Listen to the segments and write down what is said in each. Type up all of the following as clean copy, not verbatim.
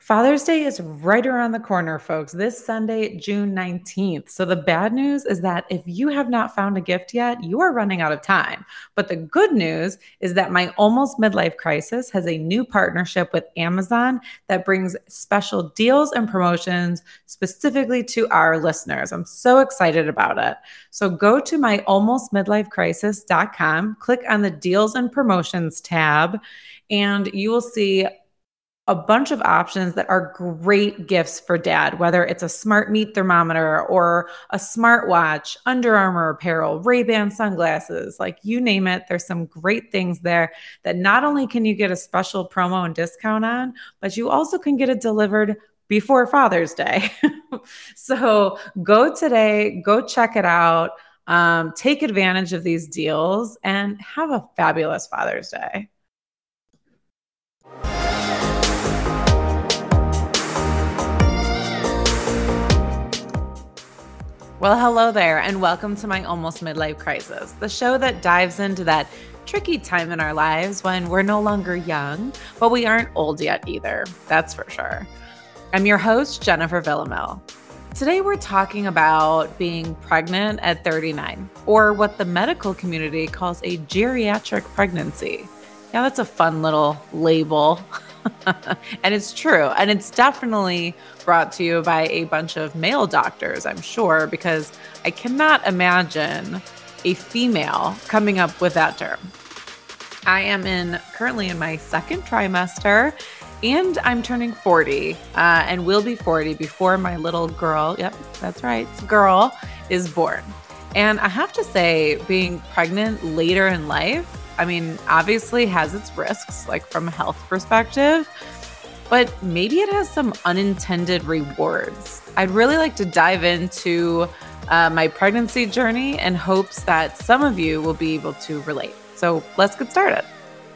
Father's Day is right around the corner, folks, this Sunday, June 19th. So, the bad news is that if you have not found a gift yet, you are running out of time. But the good news is that my Almost Midlife Crisis has a new partnership with Amazon that brings special deals and promotions specifically to our listeners. I'm so excited about it. So, go to my almostmidlifecrisis.com, click on the deals and promotions tab, and you will see a bunch of options that are great gifts for dad, whether it's a smart meat thermometer or a smartwatch, Under Armour apparel, Ray-Ban sunglasses, like you name it. There's some great things there that not only can you get a special promo and discount on, but you also can get it delivered before Father's Day. So go today, go check it out, take advantage of these deals, and have a fabulous Father's Day. Well, hello there, and welcome to my Almost Midlife Crisis, the show that dives into that tricky time in our lives when we're no longer young, but we aren't old yet either. That's for sure. I'm your host, Jennifer Villamil. Today, we're talking about being pregnant at 39, or what the medical community calls a geriatric pregnancy. Yeah, that's a fun little label. And it's true. And it's definitely brought to you by a bunch of male doctors, I'm sure, because I cannot imagine a female coming up with that term. I am currently in my second trimester, and I'm turning 40 and will be 40 before my little girl, yep, that's right, girl, is born. And I have to say, being pregnant later in life, I mean, obviously has its risks, like from a health perspective, but maybe it has some unintended rewards. I'd really like to dive into my pregnancy journey in hopes that some of you will be able to relate. So let's get started.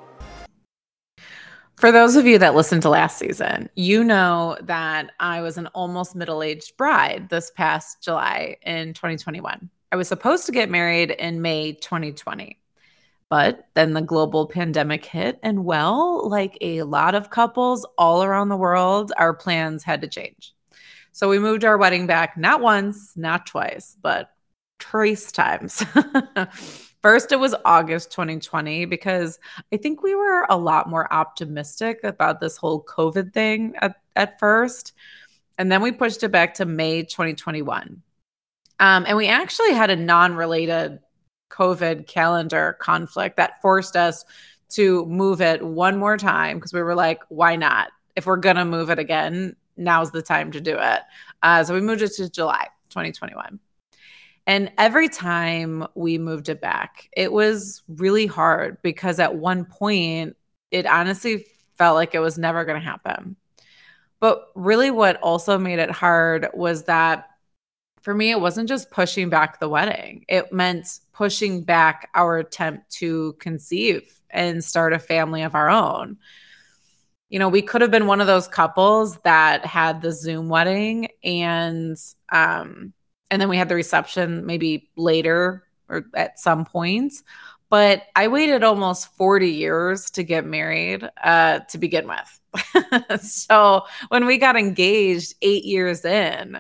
For those of you that listened to last season, you know that I was an almost middle-aged bride this past July in 2021. I was supposed to get married in May 2020. But then the global pandemic hit, and well, like a lot of couples all around the world, our plans had to change. So we moved our wedding back not once, not twice, but trace times. First, it was August 2020 because I think we were a lot more optimistic about this whole COVID thing at first. And then we pushed it back to May 2021. And we actually had a non-related COVID calendar conflict that forced us to move it one more time because we were like, why not? If we're going to move it again, now's the time to do it. So we moved it to July 2021. And every time we moved it back, it was really hard because at one point, it honestly felt like it was never going to happen. But really what also made it hard was that for me, it wasn't just pushing back the wedding. It meant pushing back our attempt to conceive and start a family of our own. You know, we could have been one of those couples that had the Zoom wedding and then we had the reception maybe later or at some point. But I waited almost 40 years to get married to begin with. So when we got engaged 8 years in,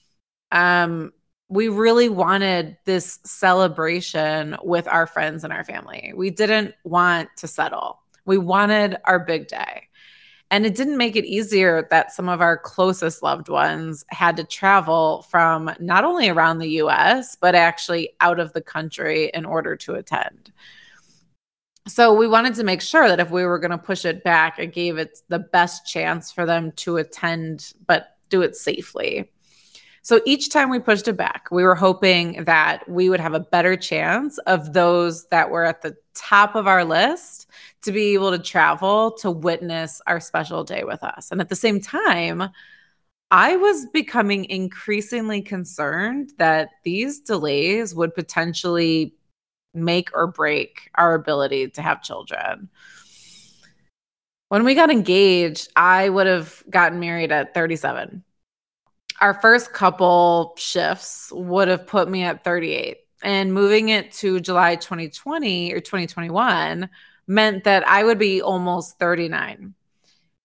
we really wanted this celebration with our friends and our family. We didn't want to settle. We wanted our big day. And it didn't make it easier that some of our closest loved ones had to travel from not only around the US, but actually out of the country in order to attend. So we wanted to make sure that if we were going to push it back, it gave it the best chance for them to attend, but do it safely. So each time we pushed it back, we were hoping that we would have a better chance of those that were at the top of our list to be able to travel to witness our special day with us. And at the same time, I was becoming increasingly concerned that these delays would potentially make or break our ability to have children. When we got engaged, I would have gotten married at 37. Our first couple shifts would have put me at 38. And moving it to July 2020 or 2021 meant that I would be almost 39.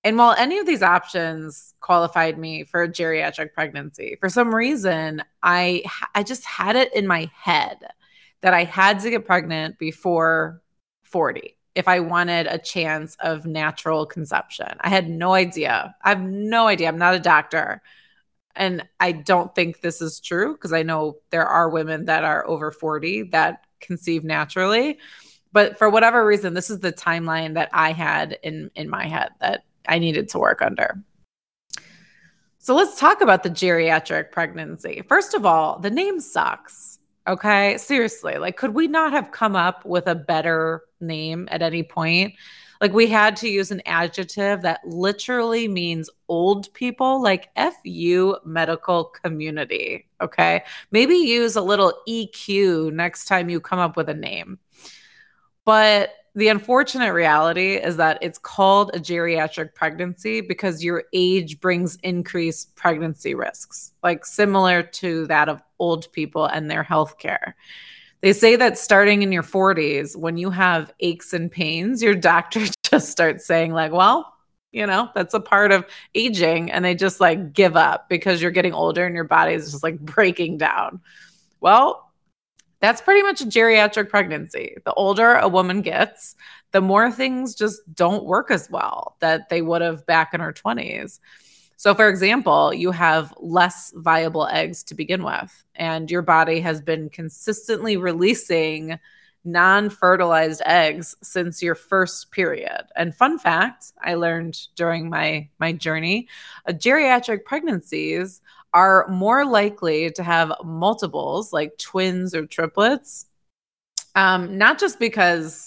And while any of these options qualified me for a geriatric pregnancy, for some reason, I just had it in my head that I had to get pregnant before 40 if I wanted a chance of natural conception. I had no idea. I have no idea. I'm not a doctor. And I don't think this is true because I know there are women that are over 40 that conceive naturally. But for whatever reason, this is the timeline that I had in my head that I needed to work under. So let's talk about the geriatric pregnancy. First of all, the name sucks. Okay. Seriously. Like, could we not have come up with a better name at any point? Like, we had to use an adjective that literally means old people, like FU medical community. Okay. Maybe use a little EQ next time you come up with a name. But the unfortunate reality is that it's called a geriatric pregnancy because your age brings increased pregnancy risks, like similar to that of old people and their health care. They say that starting in your 40s, when you have aches and pains, your doctor just starts saying, like, well, that's a part of aging. And they just like give up because you're getting older and your body is just like breaking down. Well, that's pretty much a geriatric pregnancy. The older a woman gets, the more things just don't work as well that they would have back in her 20s. So, for example, you have less viable eggs to begin with, and your body has been consistently releasing non-fertilized eggs since your first period. And fun fact, I learned during my journey, geriatric pregnancies are more likely to have multiples like twins or triplets, not just because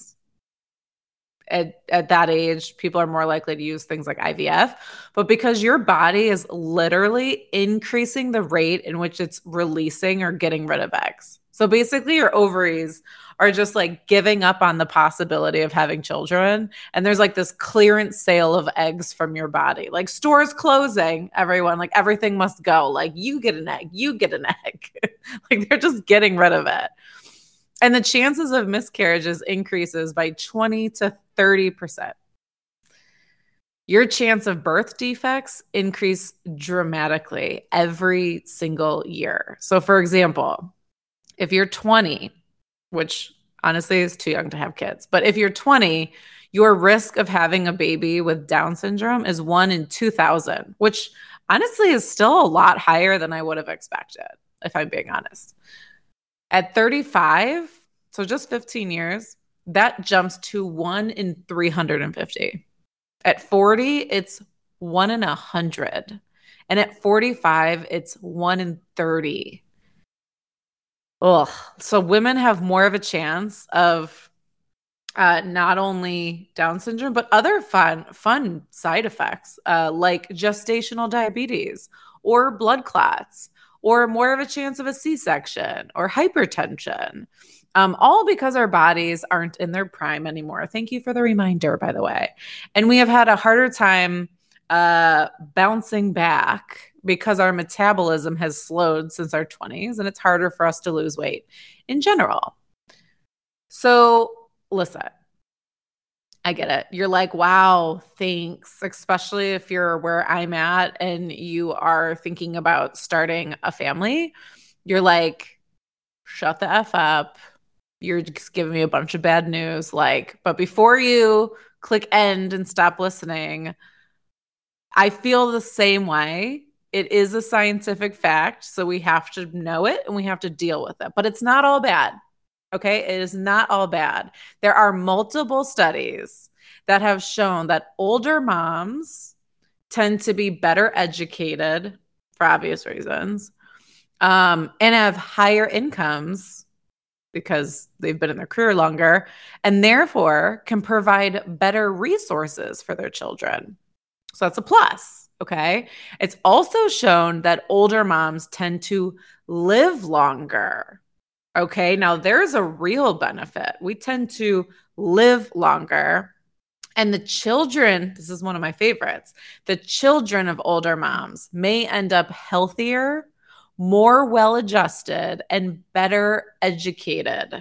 at that age, people are more likely to use things like IVF, but because your body is literally increasing the rate in which it's releasing or getting rid of eggs. So basically, your ovaries are just like giving up on the possibility of having children. And there's like this clearance sale of eggs from your body, like stores closing, everyone, like everything must go. Like you get an egg, you get an egg. Like they're just getting rid of it. And the chances of miscarriages increases by 20 to 30%. Your chance of birth defects increase dramatically every single year. So for example, if you're 20, which honestly is too young to have kids, but if you're 20, your risk of having a baby with Down syndrome is 1 in 2,000, which honestly is still a lot higher than I would have expected, if I'm being honest. At 35, so just 15 years, that jumps to 1 in 350. At 40, it's 1 in 100. And at 45, it's 1 in 30. Ugh. So women have more of a chance of not only Down syndrome, but other fun side effects like gestational diabetes or blood clots, or more of a chance of a C-section or hypertension, all because our bodies aren't in their prime anymore. Thank you for the reminder, by the way. And we have had a harder time bouncing back because our metabolism has slowed since our 20s, and it's harder for us to lose weight in general. So listen, I get it. You're like, wow, thanks. Especially if you're where I'm at and you are thinking about starting a family. You're like, shut the F up. You're just giving me a bunch of bad news. Like, but before you click end and stop listening, I feel the same way. It is a scientific fact, so we have to know it and we have to deal with it. But it's not all bad. Okay, it is not all bad. There are multiple studies that have shown that older moms tend to be better educated for obvious reasons, and have higher incomes because they've been in their career longer, and therefore can provide better resources for their children. So that's a plus. Okay. It's also shown that older moms tend to live longer. Okay. Now there's a real benefit. We tend to live longer. And the children, this is one of my favorites, the children of older moms may end up healthier, more well-adjusted, and better educated.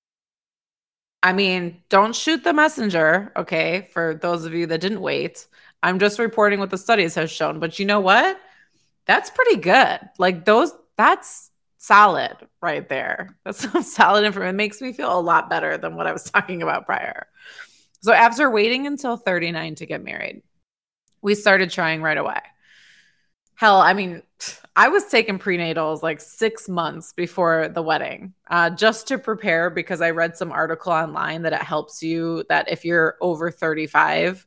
I mean, don't shoot the messenger, okay, for those of you that didn't wait. I'm just reporting what the studies have shown. But you know what? That's pretty good. Like that's solid right there. That's some solid information. It makes me feel a lot better than what I was talking about prior. So after waiting until 39 to get married, we started trying right away. Hell, I mean, I was taking prenatals like 6 months before the wedding, just to prepare, because I read some article online that it helps you, that if you're over 35,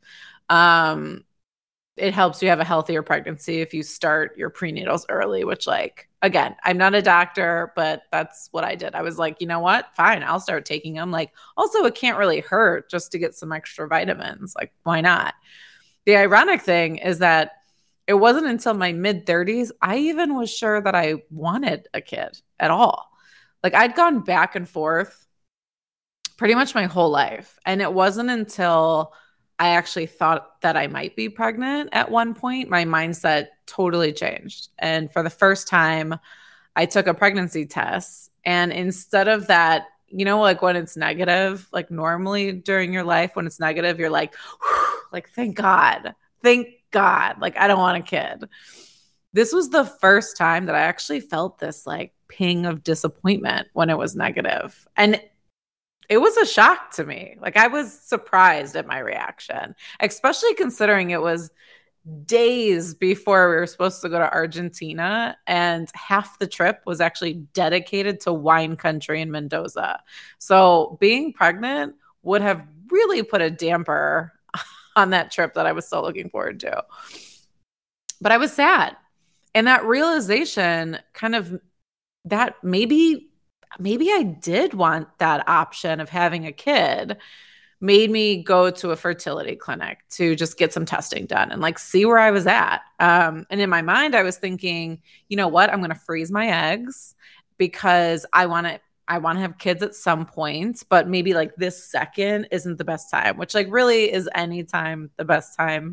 it helps you have a healthier pregnancy if you start your prenatals early, which, like, again, I'm not a doctor, but that's what I did. I was like, you know what? Fine, I'll start taking them. Like, also, it can't really hurt just to get some extra vitamins. Like, why not? The ironic thing is that it wasn't until my mid 30s I even was sure that I wanted a kid at all. Like, I'd gone back and forth pretty much my whole life. And it wasn't until I actually thought that I might be pregnant at one point, my mindset totally changed. And for the first time, I took a pregnancy test. And instead of that, you know, like when it's negative, like normally during your life, when it's negative, you're like, like, thank God, like, I don't want a kid. This was the first time that I actually felt this like ping of disappointment when it was negative. And it was a shock to me. Like, I was surprised at my reaction, especially considering it was days before we were supposed to go to Argentina, and half the trip was actually dedicated to wine country in Mendoza. So being pregnant would have really put a damper on that trip that I was so looking forward to. But I was sad. And that realization kind of, that maybe I did want that option of having a kid, made me go to a fertility clinic to just get some testing done and like see where I was at. And in my mind, I was thinking, you know what? I'm going to freeze my eggs because I want to have kids at some point, but maybe like this second isn't the best time, which like really is any time the best time,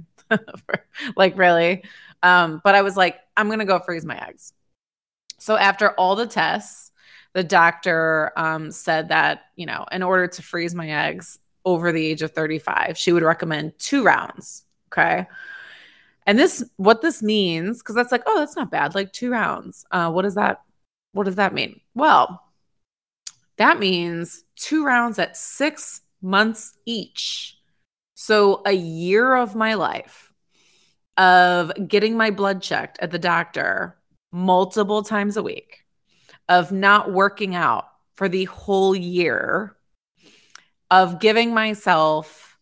like really. But I was like, I'm going to go freeze my eggs. So after all the tests, the doctor said that, you know, in order to freeze my eggs over the age of 35, she would recommend 2 rounds. Okay. And what this means, because that's like, oh, that's not bad. Like 2 rounds. What does that mean? Well, that means 2 rounds at 6 months each. So a year of my life of getting my blood checked at the doctor multiple times a week, of not working out for the whole year, of giving myself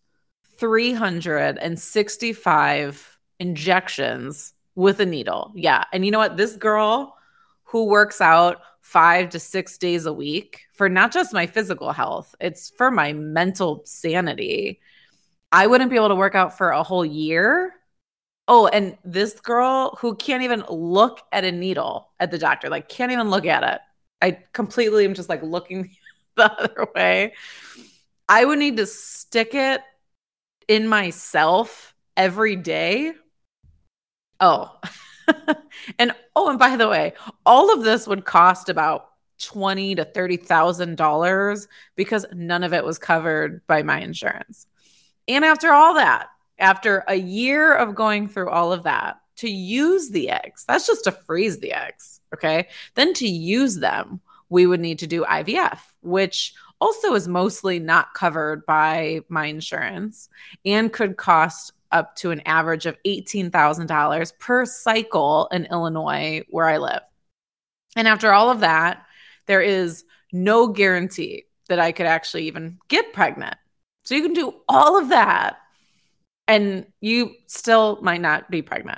365 injections with a needle. Yeah. And you know what? This girl who works out 5 to 6 days a week for not just my physical health, it's for my mental sanity. I wouldn't be able to work out for a whole year. Oh, and this girl who can't even look at a needle at the doctor, like can't even look at it. I completely am just like looking the other way. I would need to stick it in myself every day. Oh, and by the way, all of this would cost about $20,000 to $30,000 because none of it was covered by my insurance. And after all that, after a year of going through all of that, to use the eggs, that's just to freeze the eggs, okay? Then to use them, we would need to do IVF, which also is mostly not covered by my insurance and could cost up to an average of $18,000 per cycle in Illinois, where I live. And after all of that, there is no guarantee that I could actually even get pregnant. So you can do all of that and you still might not be pregnant.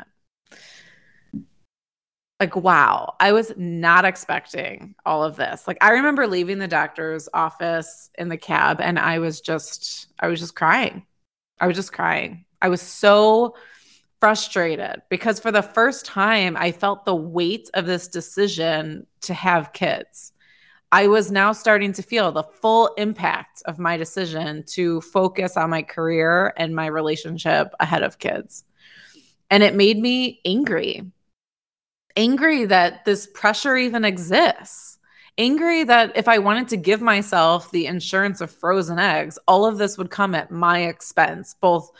Like, wow, I was not expecting all of this. Like, I remember leaving the doctor's office in the cab and I was just crying. I was so frustrated because for the first time, I felt the weight of this decision to have kids. I was now starting to feel the full impact of my decision to focus on my career and my relationship ahead of kids. And it made me angry that this pressure even exists. Angry that if I wanted to give myself the insurance of frozen eggs, all of this would come at my expense, both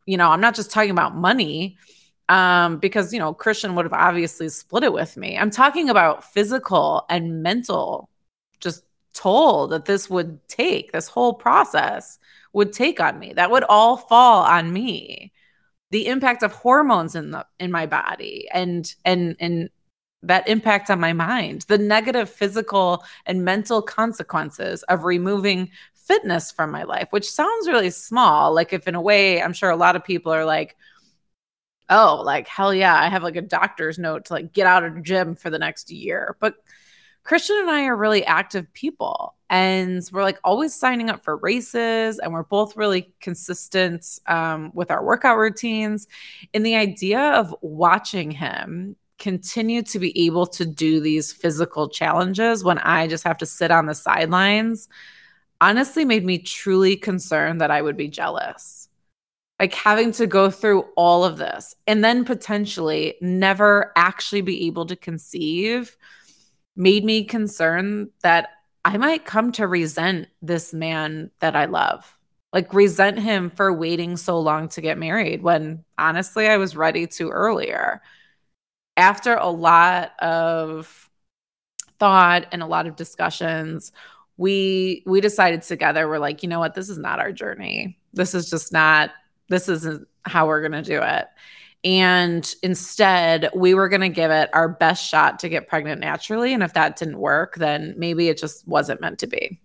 I'm not just talking about money, because, Christian would have obviously split it with me. I'm talking about physical and mental just toll that this whole process would take on me. That would all fall on me. The impact of hormones in my body and that impact on my mind, the negative physical and mental consequences of removing fitness from my life, which sounds really small. Like, if in a way, I'm sure a lot of people are like, oh, like, hell yeah, I have like a doctor's note to like get out of the gym for the next year. But Christian and I are really active people, and we're like always signing up for races, and we're both really consistent with our workout routines. And the idea of watching him continue to be able to do these physical challenges when I just have to sit on the sidelines honestly made me truly concerned that I would be jealous. Like, having to go through all of this and then potentially never actually be able to conceive made me concerned that I might come to resent this man that I love. Like, resent him for waiting so long to get married when honestly I was ready to earlier. After a lot of thought and a lot of discussions, we decided together, we're like, you know what, this is not our journey. This isn't how we're going to do it. And instead, we were going to give it our best shot to get pregnant naturally. And if that didn't work, then maybe it just wasn't meant to be.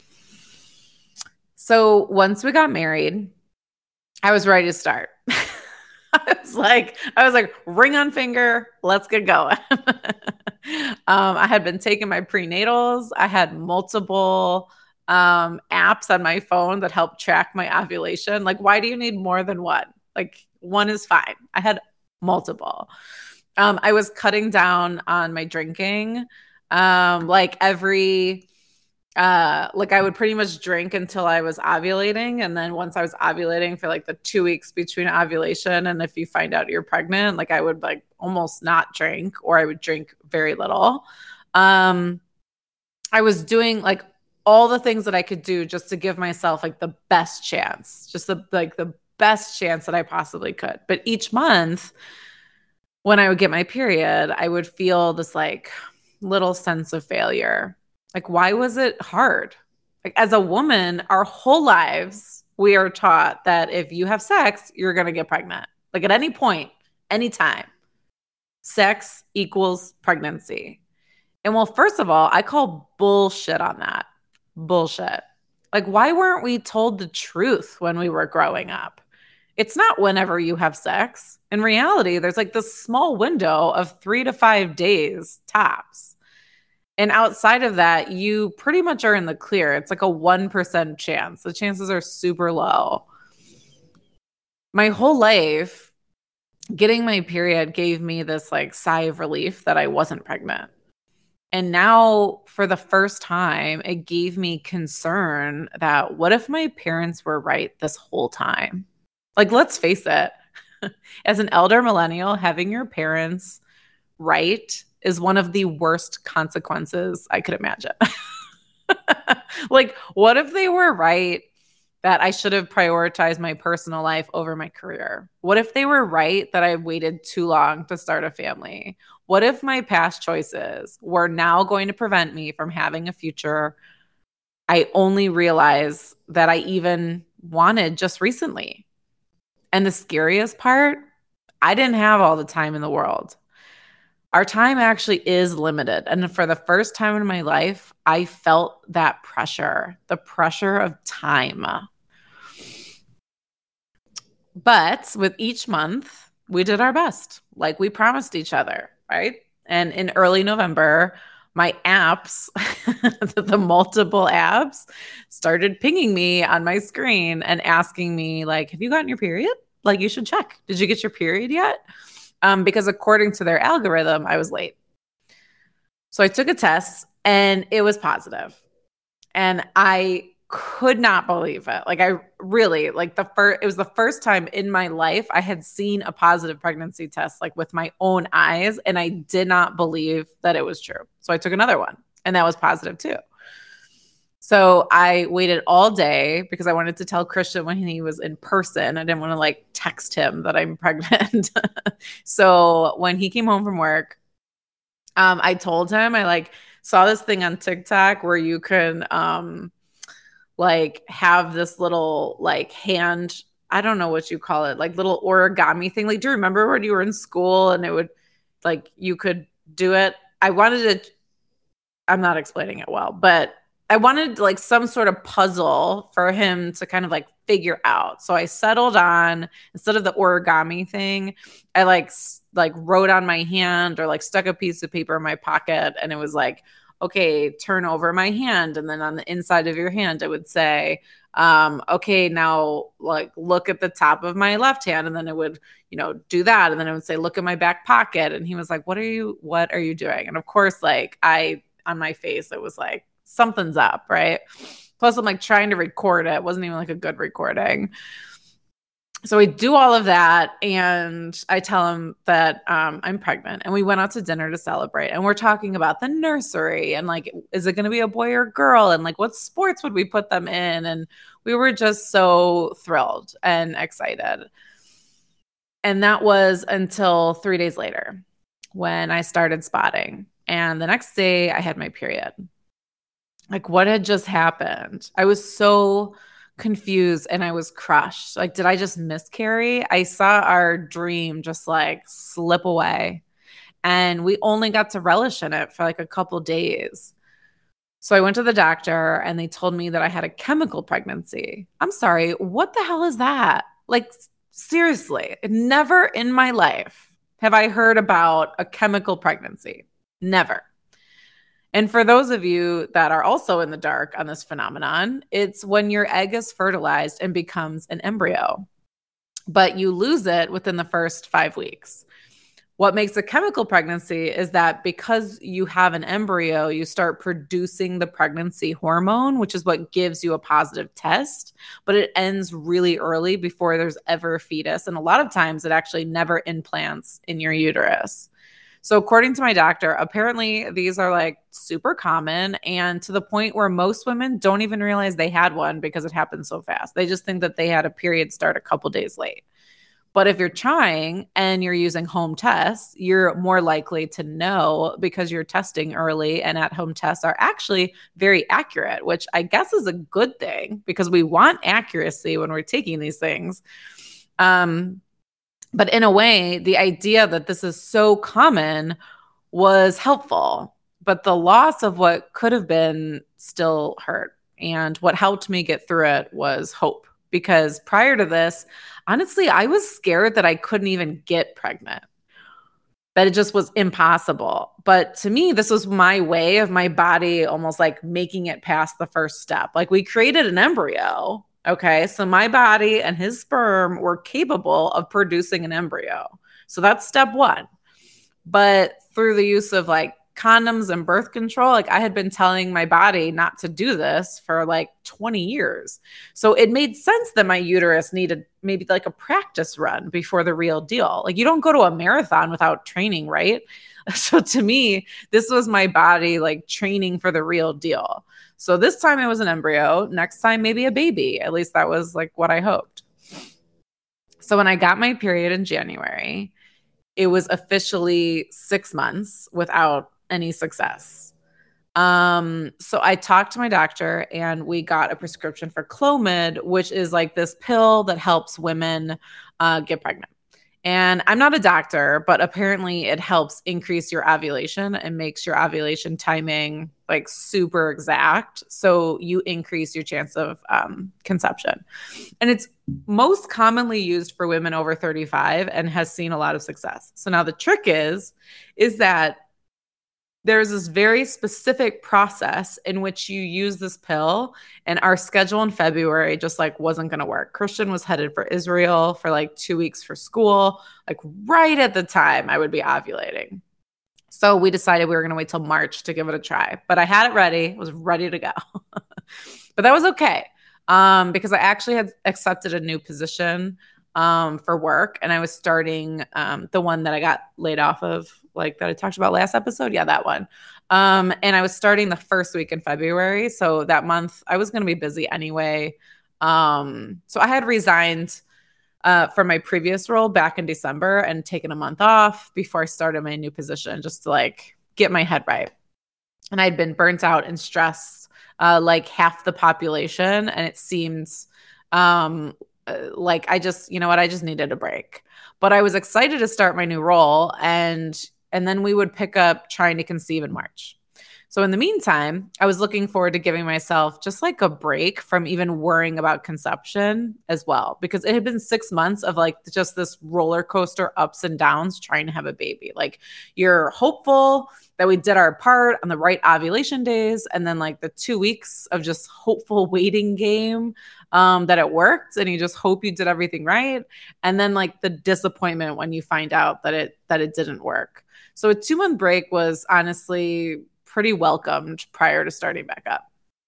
So once we got married, I was ready to start. I was like, ring on finger, let's get going. I had been taking my prenatals. I had multiple apps on my phone that help track my ovulation. Like, why do you need more than one? Like, one is fine. I had multiple. I was cutting down on my drinking. I would pretty much drink until I was ovulating. And then once I was ovulating for like the 2 weeks between ovulation and if you find out you're pregnant, like I would like almost not drink, or I would drink very little. I was doing like all the things that I could do just to give myself like the best chance, just the best chance that I possibly could. But each month when I would get my period, I would feel this like little sense of failure. Like, why was it hard? Like, as a woman, our whole lives, we are taught that if you have sex, you're going to get pregnant. Like, at any point, anytime, sex equals pregnancy. And well, first of all, I call bullshit on that. Bullshit. Like, why weren't we told the truth when we were growing up? It's not whenever you have sex. In reality, there's like this small window of 3 to 5 days tops. And outside of that, you pretty much are in the clear. It's like a 1% chance. The chances are super low. My whole life, getting my period gave me this like sigh of relief that I wasn't pregnant. And now, for the first time, it gave me concern that what if my parents were right this whole time? Like, let's face it, as an elder millennial, having your parents right is one of the worst consequences I could imagine. Like, what if they were right that I should have prioritized my personal life over my career? What if they were right that I waited too long to start a family? What if my past choices were now going to prevent me from having a future I only realized that I even wanted just recently? And the scariest part, I didn't have all the time in the world. Our time actually is limited. And for the first time in my life, I felt that pressure, the pressure of time. But with each month, we did our best, like we promised each other, right? And in early November, my apps, the multiple apps, started pinging me on my screen and asking me, like, have you gotten your period? Like, you should check. Did you get your period yet? Because according to their algorithm, I was late. So I took a test and it was positive. And I could not believe it. Like, I really, like, it was the first time in my life I had seen a positive pregnancy test, like with my own eyes. And I did not believe that it was true. So I took another one and that was positive too. So I waited all day because I wanted to tell Christian when he was in person. I didn't want to like text him that I'm pregnant. So when he came home from work, I told him I like saw this thing on TikTok where you can like have this little like hand, I don't know what you call it, like little origami thing. Like, do you remember when you were in school and it would like you could do it? I wanted to, I'm not explaining it well, but I wanted like some sort of puzzle for him to kind of like figure out. So I settled on, instead of the origami thing, I like wrote on my hand or like stuck a piece of paper in my pocket, and it was like, okay, turn over my hand, and then on the inside of your hand it would say, okay, now like look at the top of my left hand, and then it would, do that, and then it would say look at my back pocket, and he was like, what are you doing? And of course, like I on my face, it was like something's up, right? Plus I'm like trying to record it. It wasn't even like a good recording. So we do all of that, and I tell him that I'm pregnant, and we went out to dinner to celebrate, and we're talking about the nursery and like, is it going to be a boy or girl, and like what sports would we put them in, and we were just so thrilled and excited. And that was until 3 days later when I started spotting, and the next day I had my period. Like, what had just happened? I was so confused and I was crushed. Like, did I just miscarry? I saw our dream just like slip away, and we only got to relish in it for like a couple days. So I went to the doctor and they told me that I had a chemical pregnancy. I'm sorry, what the hell is that? Like, seriously, never in my life have I heard about a chemical pregnancy. Never. And for those of you that are also in the dark on this phenomenon, it's when your egg is fertilized and becomes an embryo, but you lose it within the first 5 weeks. What makes a chemical pregnancy is that because you have an embryo, you start producing the pregnancy hormone, which is what gives you a positive test, but it ends really early before there's ever a fetus. And a lot of times it actually never implants in your uterus. So according to my doctor, apparently these are like super common, and to the point where most women don't even realize they had one because it happened so fast. They just think that they had a period start a couple days late. But if you're trying and you're using home tests, you're more likely to know because you're testing early, and at-home tests are actually very accurate, which I guess is a good thing because we want accuracy when we're taking these things. But in a way, the idea that this is so common was helpful, but the loss of what could have been still hurt. And what helped me get through it was hope. Because prior to this, honestly, I was scared that I couldn't even get pregnant, that it just was impossible. But to me, this was my way of my body almost like making it past the first step. Like, we created an embryo. Okay. So my body and his sperm were capable of producing an embryo. So that's step one. But through the use of like condoms and birth control, like I had been telling my body not to do this for like 20 years. So it made sense that my uterus needed maybe like a practice run before the real deal. Like, you don't go to a marathon without training, right? So to me, this was my body like training for the real deal. So this time it was an embryo. Next time, maybe a baby. At least that was like what I hoped. So when I got my period in January, it was officially 6 months without any success. So I talked to my doctor and we got a prescription for Clomid, which is like this pill that helps women get pregnant. And I'm not a doctor, but apparently it helps increase your ovulation and makes your ovulation timing like super exact. So you increase your chance of conception. And it's most commonly used for women over 35 and has seen a lot of success. So now the trick is that there's this very specific process in which you use this pill, and our schedule in February just like wasn't going to work. Christian was headed for Israel for like 2 weeks for school, like right at the time I would be ovulating. So we decided we were going to wait till March to give it a try, but I had it ready, was ready to go. But that was okay. Because I actually had accepted a new position for work, and I was starting the one that I got laid off of like that I talked about last episode. Yeah, that one. And I was starting the first week in February. So that month I was going to be busy anyway. So I had resigned from my previous role back in December and taken a month off before I started my new position just to like get my head right. And I'd been burnt out and stressed like half the population. And it seems like I just, you know what, I just needed a break. But I was excited to start my new role, and then we would pick up trying to conceive in March. So in the meantime, I was looking forward to giving myself just like a break from even worrying about conception as well, because it had been 6 months of like just this roller coaster ups and downs trying to have a baby. Like you're hopeful that we did our part on the right ovulation days, and then like the 2 weeks of just hopeful waiting game that it worked, and you just hope you did everything right, and then like the disappointment when you find out that it didn't work. So a 2-month break was honestly pretty welcomed prior to starting back up.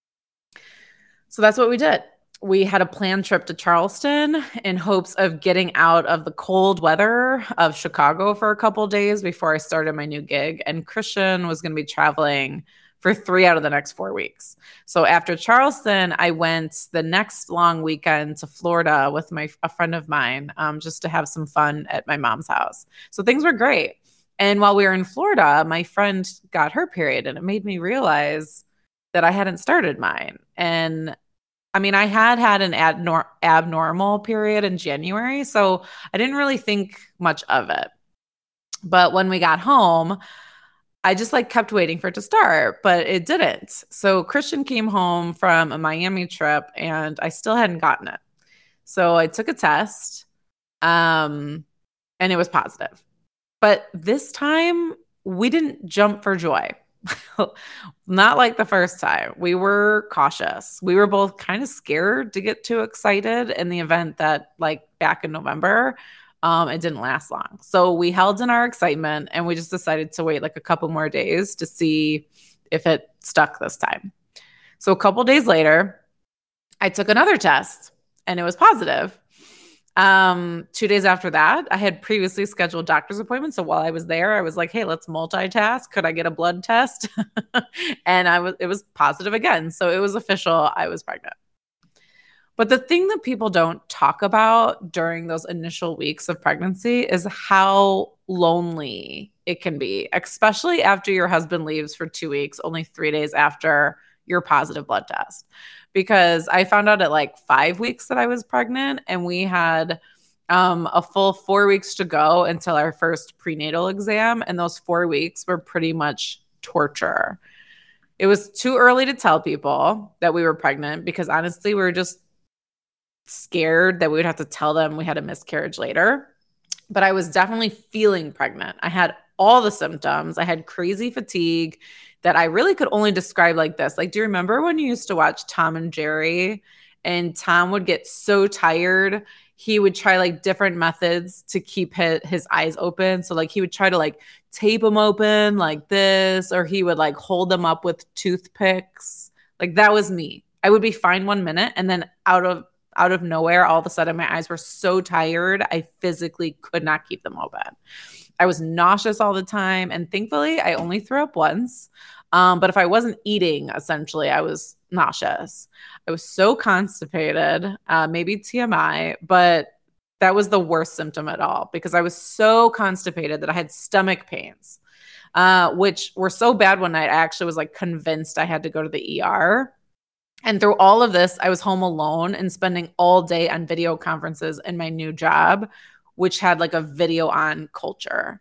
So that's what we did. We had a planned trip to Charleston in hopes of getting out of the cold weather of Chicago for a couple of days before I started my new gig. And Christian was going to be traveling for 3 out of the next 4 weeks. So after Charleston, I went the next long weekend to Florida with a friend of mine, just to have some fun at my mom's house. So things were great. And while we were in Florida, my friend got her period, and it made me realize that I hadn't started mine. And I mean, I had an abnormal period in January, so I didn't really think much of it. But when we got home, I just like kept waiting for it to start, but it didn't. So Christian came home from a Miami trip, and I still hadn't gotten it. So I took a test, and it was positive. But this time we didn't jump for joy. Not like the first time. We were cautious. We were both kind of scared to get too excited in the event that, like back in November, it didn't last long. So we held in our excitement, and we just decided to wait like a couple more days to see if it stuck this time. So a couple days later, I took another test, and it was positive. 2 days after that, I had previously scheduled doctor's appointments. So while I was there, I was like, hey, let's multitask. Could I get a blood test? And it was positive again. So it was official. I was pregnant. But the thing that people don't talk about during those initial weeks of pregnancy is how lonely it can be, especially after your husband leaves for 2 weeks, only 3 days after your positive blood test. Because I found out at like 5 weeks that I was pregnant, and we had a full 4 weeks to go until our first prenatal exam. And those 4 weeks were pretty much torture. It was too early to tell people that we were pregnant because honestly, we were just scared that we would have to tell them we had a miscarriage later. But I was definitely feeling pregnant. I had all the symptoms. I had crazy fatigue that I really could only describe like this. Like, do you remember when you used to watch Tom and Jerry, and Tom would get so tired, he would try like different methods to keep his eyes open. So like he would try to like tape them open like this, or he would like hold them up with toothpicks. Like that was me. I would be fine 1 minute, and then out of nowhere, all of a sudden my eyes were so tired, I physically could not keep them open. I was nauseous all the time. And thankfully, I only threw up once. But if I wasn't eating, essentially, I was nauseous. I was so constipated, maybe TMI, but that was the worst symptom at all because I was so constipated that I had stomach pains, which were so bad one night. I actually was like convinced I had to go to the ER. And through all of this, I was home alone and spending all day on video conferences in my new job, which had like a video on culture.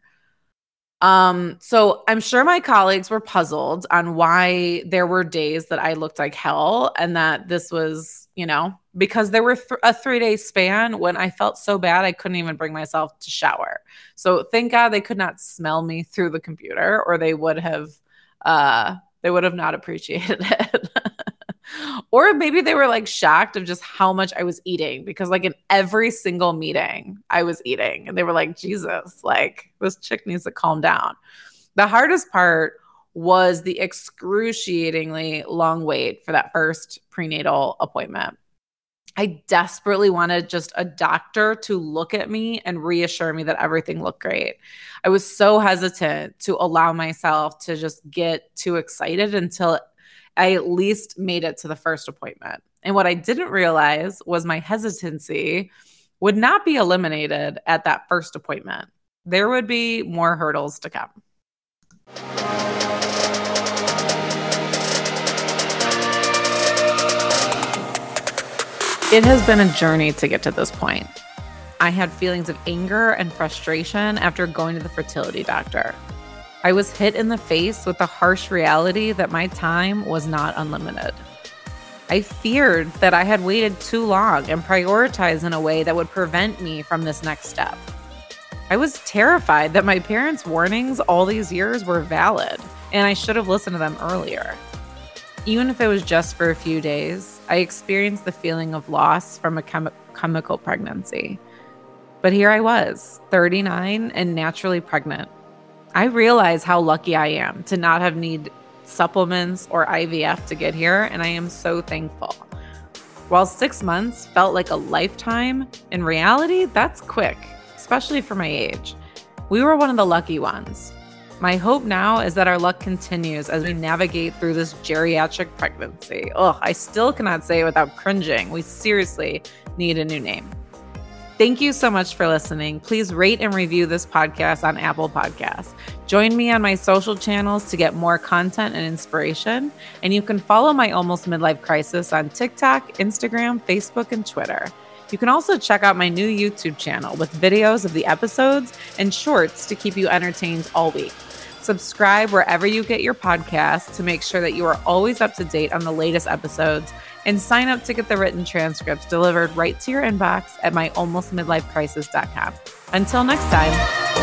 So I'm sure my colleagues were puzzled on why there were days that I looked like hell, and that this was, because there were a 3-day span when I felt so bad I couldn't even bring myself to shower. So thank God they could not smell me through the computer, or they would have not appreciated it. Or maybe they were like shocked of just how much I was eating, because like in every single meeting I was eating, and they were like, Jesus, like this chick needs to calm down. The hardest part was the excruciatingly long wait for that first prenatal appointment. I desperately wanted just a doctor to look at me and reassure me that everything looked great. I was so hesitant to allow myself to just get too excited until I at least made it to the first appointment. And what I didn't realize was my hesitancy would not be eliminated at that first appointment. There would be more hurdles to come. It has been a journey to get to this point. I had feelings of anger and frustration after going to the fertility doctor. I was hit in the face with the harsh reality that my time was not unlimited. I feared that I had waited too long and prioritized in a way that would prevent me from this next step. I was terrified that my parents' warnings all these years were valid, and I should have listened to them earlier. Even if it was just for a few days, I experienced the feeling of loss from a chemical pregnancy. But here I was, 39 and naturally pregnant. I realize how lucky I am to not have need supplements or IVF to get here, and I am so thankful. While 6 months felt like a lifetime, in reality, that's quick, especially for my age. We were one of the lucky ones. My hope now is that our luck continues as we navigate through this geriatric pregnancy. Ugh, I still cannot say it without cringing. We seriously need a new name. Thank you so much for listening. Please rate and review this podcast on Apple Podcasts. Join me on my social channels to get more content and inspiration. And you can follow my Almost Midlife Crisis on TikTok, Instagram, Facebook, and Twitter. You can also check out my new YouTube channel with videos of the episodes and shorts to keep you entertained all week. Subscribe wherever you get your podcasts to make sure that you are always up to date on the latest episodes, and sign up to get the written transcripts delivered right to your inbox at myalmostmidlifecrisis.com. Until next time.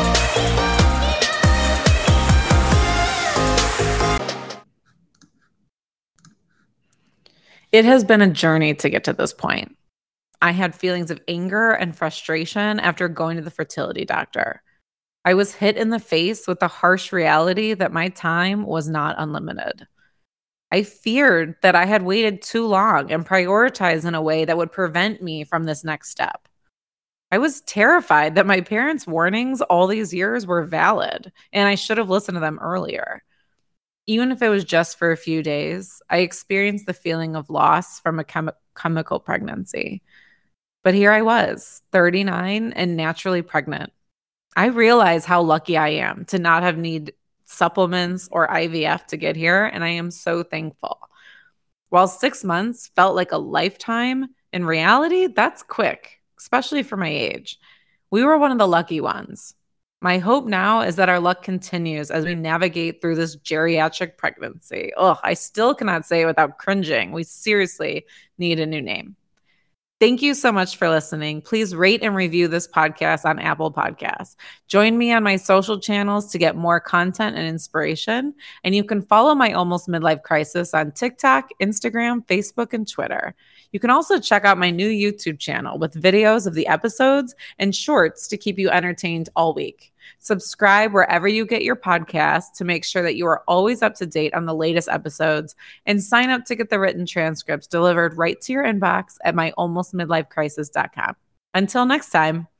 It has been a journey to get to this point. I had feelings of anger and frustration after going to the fertility doctor. I was hit in the face with the harsh reality that my time was not unlimited. I feared that I had waited too long and prioritized in a way that would prevent me from this next step. I was terrified that my parents' warnings all these years were valid, and I should have listened to them earlier. Even if it was just for a few days, I experienced the feeling of loss from a chemical pregnancy. But here I was, 39 and naturally pregnant. I realize how lucky I am to not have need supplements or IVF to get here, and I am so thankful. While 6 months felt like a lifetime, in reality, that's quick, especially for my age. We were one of the lucky ones. My hope now is that our luck continues as we navigate through this geriatric pregnancy. Ugh, I still cannot say it without cringing. We seriously need a new name. Thank you so much for listening. Please rate and review this podcast on Apple Podcasts. Join me on my social channels to get more content and inspiration. And you can follow my Almost Midlife Crisis on TikTok, Instagram, Facebook, and Twitter. You can also check out my new YouTube channel with videos of the episodes and shorts to keep you entertained all week. Subscribe wherever you get your podcasts to make sure that you are always up to date on the latest episodes, and sign up to get the written transcripts delivered right to your inbox at myalmostmidlifecrisis.com. Until next time.